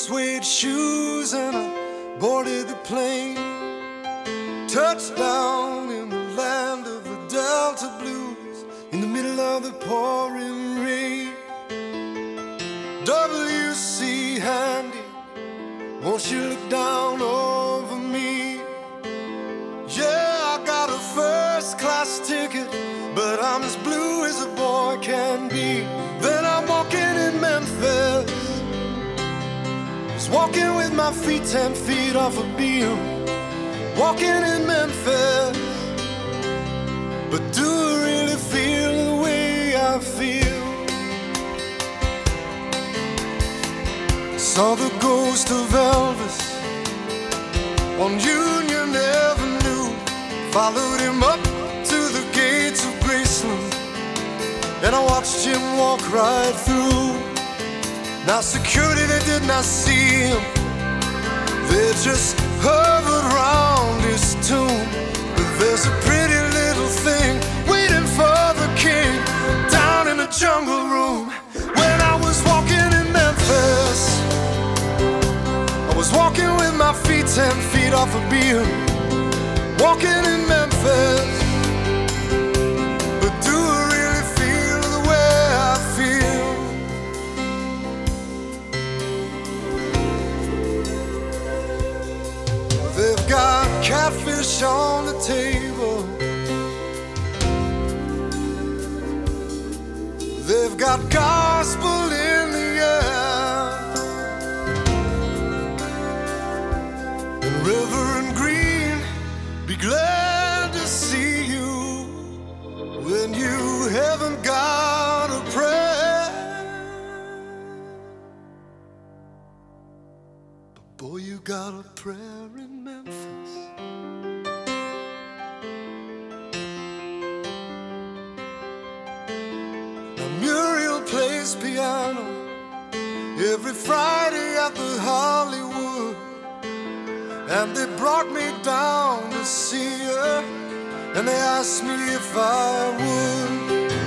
suede shoes and I boarded the plane. Touchdown in the land of the Delta Blues, in the middle of the pouring rain. W.C. Handy, won't you look down over me? Yeah, I got a first-class ticket, but I'm as blue as a boy can be. Then I'm walking in Memphis, just walking with my feet 10 feet off a beam. Walking in Memphis, but do I really feel the way I feel? Saw the ghost of Elvis on Union Avenue, followed him up to the gates of Graceland, and I watched him walk right through. Now security, they did not see him, they just hovered round his tomb. But there's a pretty little thing waiting for the king down in the jungle room. When I was walking in Memphis, I was walking with my feet 10 feet off a beam. Walking in Memphis, but do I really feel the way I feel? They've got catfish on the table, they've got gospel in the air, and Reverend Green, be glad to see you when you haven't got a prayer. But boy, you got a prayer in Memphis. Now Muriel plays piano every Friday at the Hollywood, and they brought me down to see her, and they asked me if I would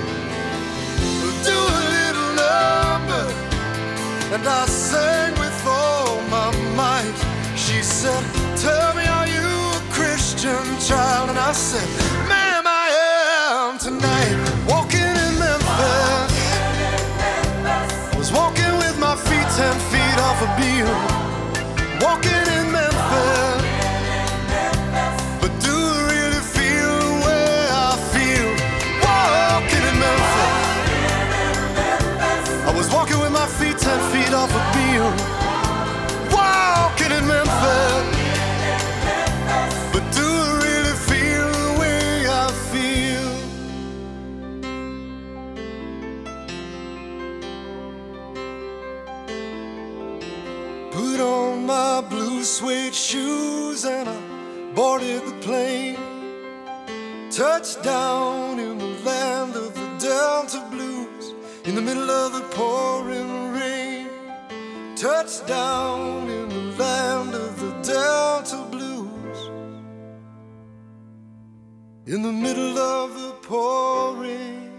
do a little number, and I sang with all my might. She said, tell me, are you a Christian child? And I said, ma'am, I am tonight. Walking in Memphis, I was walking with my feet 10 feet off a beam. Walking in Memphis, but do I really feel the way I feel? Walking in Memphis, I was walking with my feet 10 feet off a beam. Walking in Memphis, but do I really feel the way I feel? Put on my blue suede shoes and I boarded the plane. Touchdown in the land of the Delta Blues, in the middle of the pouring rain. Touchdown in the land of the Delta Blues, in the middle of the pouring